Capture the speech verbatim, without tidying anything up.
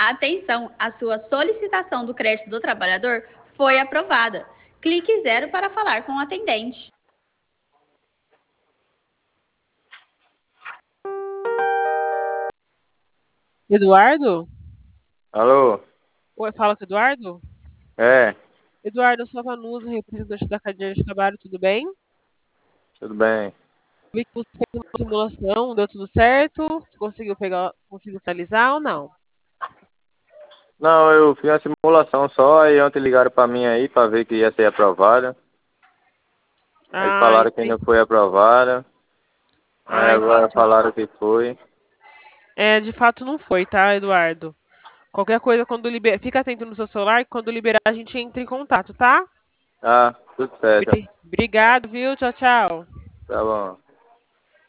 Atenção, a sua solicitação do crédito do trabalhador foi aprovada. Clique zero para falar com o atendente. Eduardo? Alô? Oi, fala com o Eduardo? É, Eduardo, eu sou a Vanusa, representante da cadeia de trabalho, tudo bem? tudo bem. Vi que você fez uma simulação, deu tudo certo? Você conseguiu pegar, conseguiu finalizar ou não? Não, eu fiz uma simulação só, aí ontem ligaram pra mim aí pra ver que ia ser aprovada. Aí Ah, falaram que entendi. não foi aprovada. Aí Ah, agora entendi. falaram que foi. É, de fato não foi, tá, Eduardo? Qualquer coisa, quando liberar, fica atento no seu celular que quando liberar a gente entra em contato, tá? Ah, tudo certo. Bri- Obrigado, viu? Tchau, tchau. Tá bom.